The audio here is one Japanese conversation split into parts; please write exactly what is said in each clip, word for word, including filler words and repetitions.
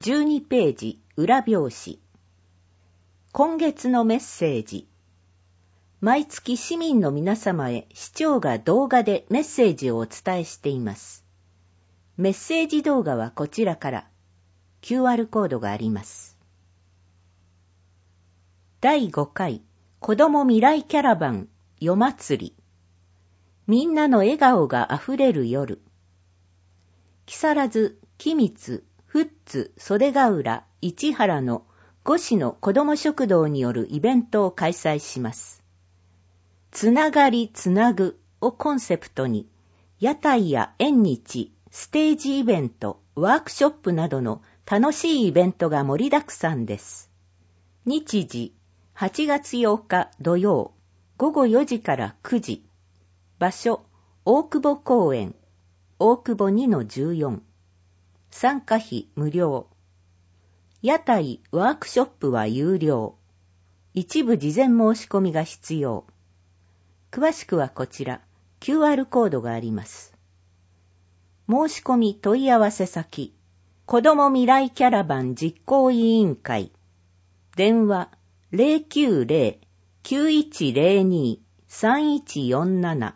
じゅうにページ裏表紙。今月のメッセージ。毎月市民の皆様へ市長が動画でメッセージをお伝えしています。メッセージ動画はこちらから キューアール コードがあります。だいごかい子ども未来キャラバン夜祭り。みんなの笑顔があふれる夜。木更津、君津、富津、袖ヶ浦、市原のご市の子ども食堂によるイベントを開催します。つながりつなぐをコンセプトに、屋台や縁日、ステージイベント、ワークショップなどの楽しいイベントが盛りだくさんです。日時、はちがつようか土曜、ごごよじからくじ。場所、大久保公園、大久保 にのじゅうよん。参加費無料。屋台、ワークショップは有料。一部事前申し込みが必要。詳しくはこちら、キューアール コードがあります。申し込み問い合わせ先、子ども未来キャラバン実行委員会。電話 ゼロきゅうゼロ きゅういちゼロに さんいちよんなな。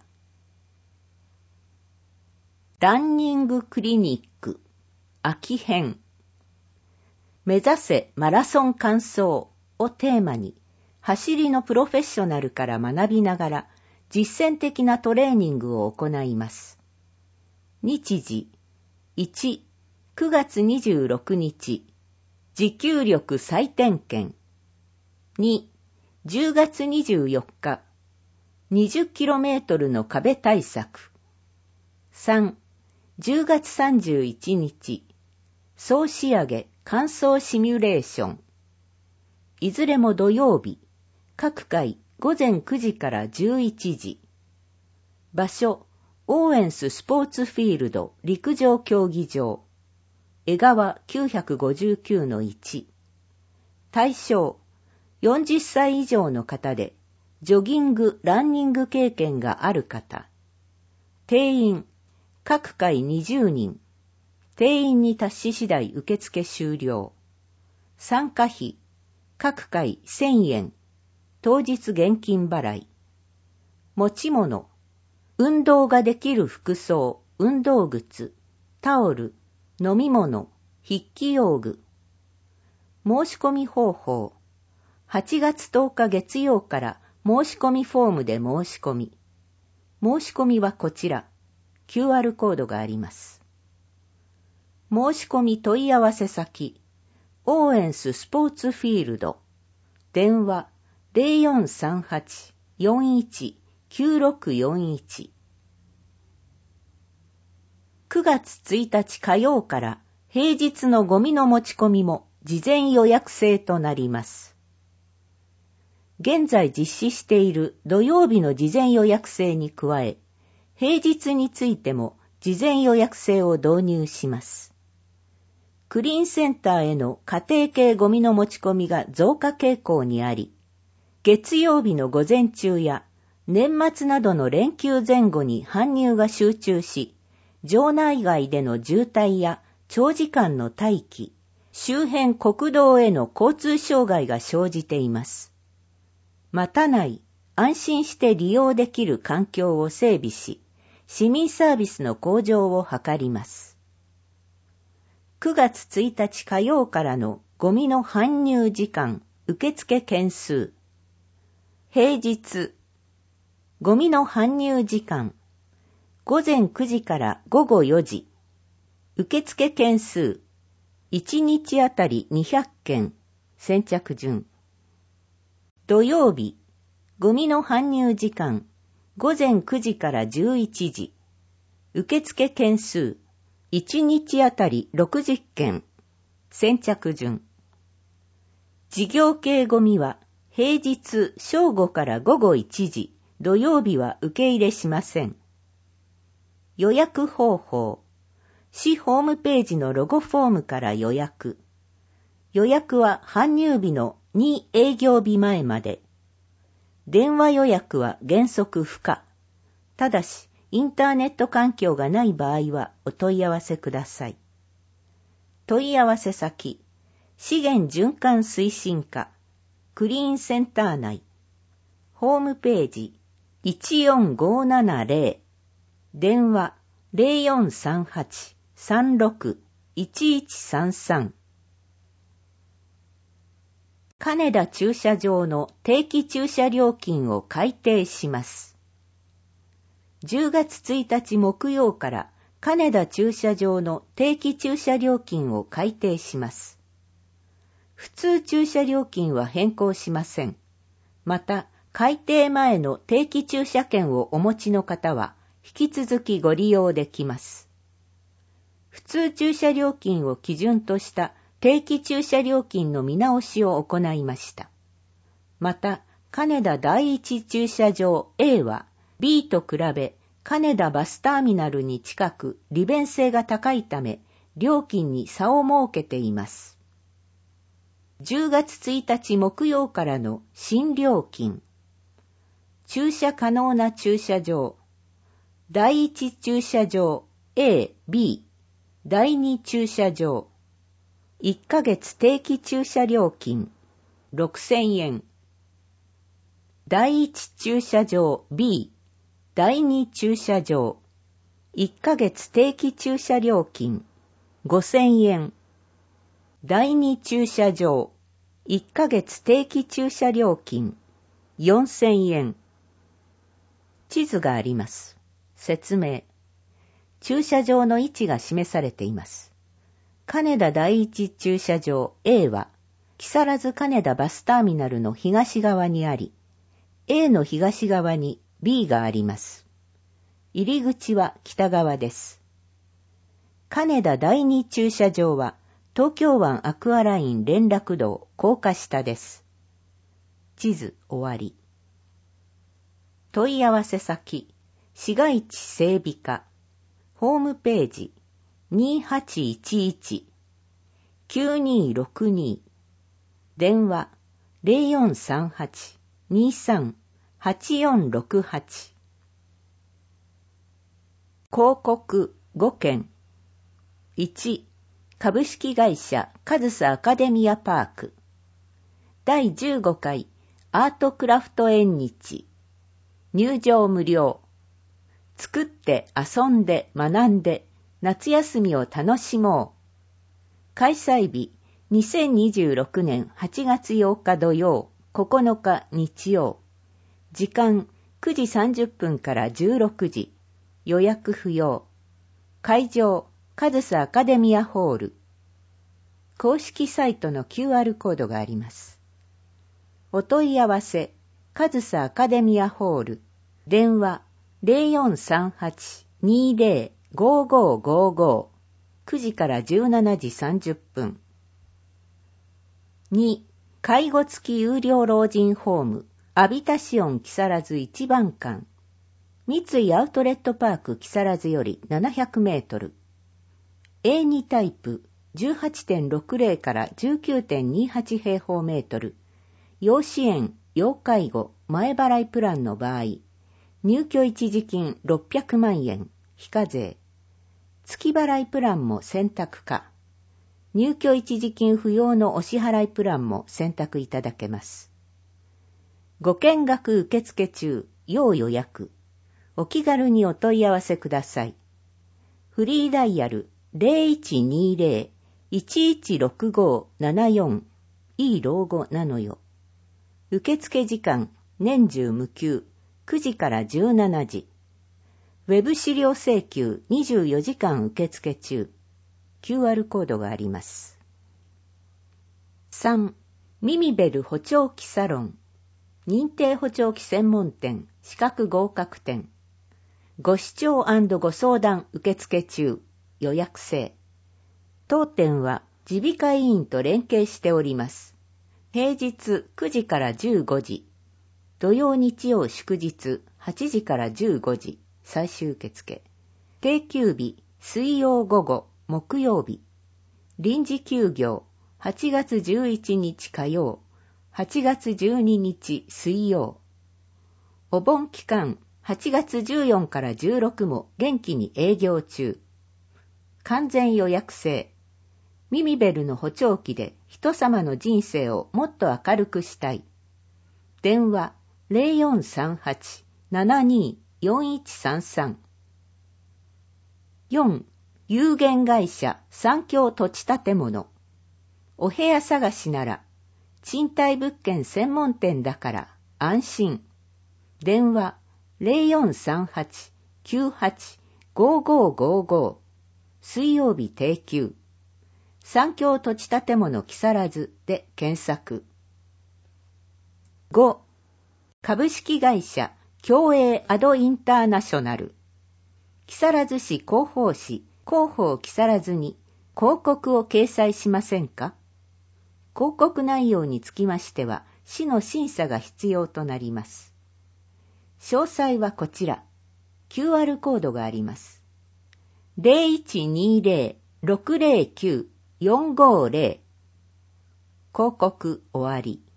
ランニングクリニック秋編。目指せマラソン完走をテーマに、走りのプロフェッショナルから学びながら実践的なトレーニングを行います。日時、いち、くがつにじゅうろくにち、持久力再点検。に、じゅうがつにじゅうよっか、にじゅっキロメートルの壁対策。さん、じゅうがつさんじゅういちにち、総仕上げ完走シミュレーション。いずれも土曜日、各回ごぜんくじからじゅういちじ。場所、オーエンススポーツフィールド陸上競技場。江川 きゅうごきゅうのいち。対象、よんじゅっさい以上の方で、ジョギング・ランニング経験がある方。定員、各回にじゅうにん。定員に達し次第受付終了。参加費、各回せんえん。当日現金払い。持ち物、運動ができる服装、運動靴、タオル、飲み物、筆記用具。申し込み方法、はちがつとおか月曜から申し込みフォームで申し込み。申し込みはこちら、キューアール コードがあります。申し込み問い合わせ先、オーエンススポーツフィールド。電話 ゼロよんさんはち よんいち きゅうろくよんいち。くがつついたち火曜から平日のゴミの持ち込みも事前予約制となります。現在実施している土曜日の事前予約制に加え、平日についても事前予約制を導入します。クリーンセンターへの家庭系ゴミの持ち込みが増加傾向にあり、月曜日の午前中や年末などの連休前後に搬入が集中し、場内外での渋滞や長時間の待機、周辺国道への交通障害が生じています。待たない、安心して利用できる環境を整備し、市民サービスの向上を図ります。くがつついたち火曜からのゴミの搬入時間、受付件数。平日、ゴミの搬入時間、ごぜんくじからごごよじ。受付件数、いちにちあたりにひゃっけん、先着順。土曜日、ゴミの搬入時間、ごぜんくじからじゅういちじ。受付件数、いちにちあたりろくじゅっけん、先着順。事業系ゴミは平日正午からごごいちじ、土曜日は受け入れしません。予約方法、市ホームページのロゴフォームから予約。予約は搬入日のに営業日前まで。電話予約は原則不可。ただし、インターネット環境がない場合はお問い合わせください。 問い合わせ先、資源循環推進課、クリーンセンター内、ホームページいちよんごーななゼロ、電話 ゼロよんさんはち さんろく いちいちさんさん。金田駐車場の定期駐車料金を改定します。じゅうがつついたち木曜から金田駐車場の定期駐車料金を改定します。普通駐車料金は変更しません。また、改定前の定期駐車券をお持ちの方は引き続きご利用できます。普通駐車料金を基準とした定期駐車料金の見直しを行いました。また、金田第一駐車場 A は B と比べ金田バスターミナルに近く利便性が高いため料金に差を設けています。じゅうがつついたち木曜からの新料金。駐車可能な駐車場。第一駐車場 A、B、第二駐車場。いっかげつ定期駐車料金ろくせんえん。第一駐車場 B、第二駐車場。いっかげつ定期駐車料金ごせんえん。第二駐車場。いっかげつ定期駐車料金よんせんえん。地図があります。説明。駐車場の位置が示されています。金田第一駐車場 A は、木更津金田バスターミナルの東側にあり、A の東側に B があります。入り口は北側です。金田第二駐車場は、東京湾アクアライン連絡道高架下です。地図終わり。問い合わせ先、市街地整備課、ホームページにはちいちいち きゅうにろくに、電話 ゼロよんさんはち にさん はちよんろくはち。広告ごけん。いち、株式会社カズスアカデミアパーク。だいじゅうごかいアートクラフト縁日。入場無料。作って遊んで学んで夏休みを楽しもう。開催日にせんにじゅうろくねんはちがつようか土曜、ここのか日曜。時間くじさんじゅっぷんからじゅうろくじ。予約不要。会場カズスアカデミアホール。公式サイトの キューアール コードがあります。お問い合わせカズスアカデミアホール。電話 ゼロよんさんはち にゼロ ごーごーごーごー。くじからじゅうしちじさんじゅっぷん。に、介護付き有料老人ホームアビタシオン木更津一番館。三井アウトレットパーク木更津よりななひゃくメートル。エーツー タイプ じゅうはちてんろくゼロ から じゅうきゅうてんにはち 平方メートル。要支援、要介護、前払いプランの場合、入居一時金ろっぴゃくまんえん、非課税。月払いプランも選択可。入居一時金不要のお支払いプランも選択いただけます。ご見学受付中、要予約。お気軽にお問い合わせください。フリーダイヤルゼロいちにゼロ いちいちろくごーななよん。いい老後なのよ。受付時間、年中無休、くじからじゅうしちじ。ウェブ資料請求にじゅうよじかん受付中。キューアール コードがあります。さん. ミミベル補聴器サロン。認定補聴器専門店、資格合格店。ご視聴&ご相談受付中。予約制。当店は耳鼻科医院と連携しております。平日くじからじゅうごじ。土曜日曜祝日はちじからじゅうごじ。最終受付。定休日、水曜午後、木曜日。臨時休業、はちがつじゅういちにち火曜、はちがつじゅうににち水曜。お盆期間、はちがつじゅうよっかからじゅうろくも元気に営業中。完全予約制。 ミミベルの補聴器で人様の人生をもっと明るくしたい。電話 ゼロよんさんはち ななにー よんいちさんさん。よん. 有限会社三共土地建物。お部屋探しなら賃貸物件専門店だから安心。電話 ゼロよんさんはち きゅうはち ごごごご。水曜日定休。三共土地建物木更津で検索。ご. 株式会社共栄アドインターナショナル。木更津市広報誌広報木更津に広告を掲載しませんか？広告内容につきましては市の審査が必要となります。詳細はこちら。キューアール コードがあります。ゼロいちにゼロ ろくゼロきゅう よんごゼロ。広告終わり。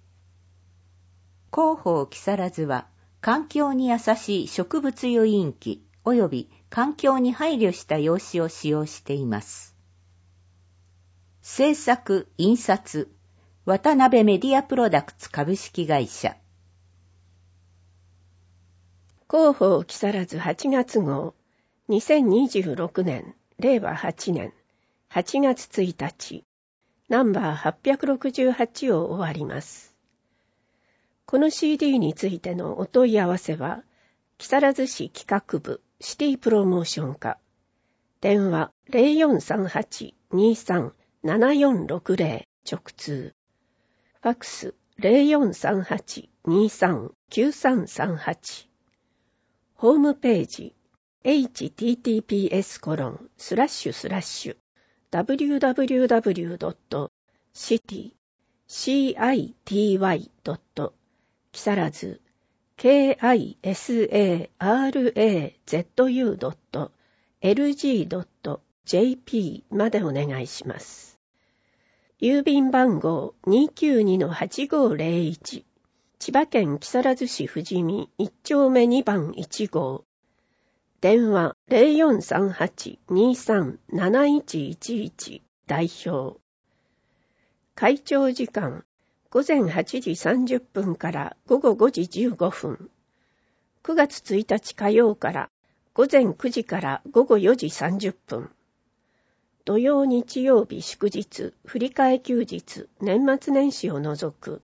広報木更津は環境に優しい植物油印機及び環境に配慮した用紙を使用しています。制作・印刷、渡辺メディアプロダクツ株式会社。 広報木更津はちがつ号、にせんにじゅうろくねん、れいわはちねん、はちがつついたち、ナンバーはっぴゃくろくじゅうはちを終わります。この シーディー についてのお問い合わせは、木更津市企画部シティプロモーション課、電話 ゼロよんさんはち にさん ななよんろくゼロ 直通、ファックス ゼロよんさんはち にさん きゅうさんさんはち、ホームページ エイチティーティーピーエスコロンスラッシュスラッシュダブリューダブリューダブリュードットシティシーアイティーワイドット木更津 ケーアイエスエーアールエーゼットユードットエルジードットジェーピー までお願いします。郵便番号 にーきゅうにのはちごーゼロいち、千葉県木更津市富士見いち丁目にばんいち号、電話 ゼロよんさんはち にさん なないちいちいち 代表。開庁時間ごぜんはちじさんじゅっぷんからごごごじじゅうごふん。くがつついたち火曜からごぜんくじからごごよじさんじゅっぷん。土曜日曜日祝日、振り替え休日、年末年始を除く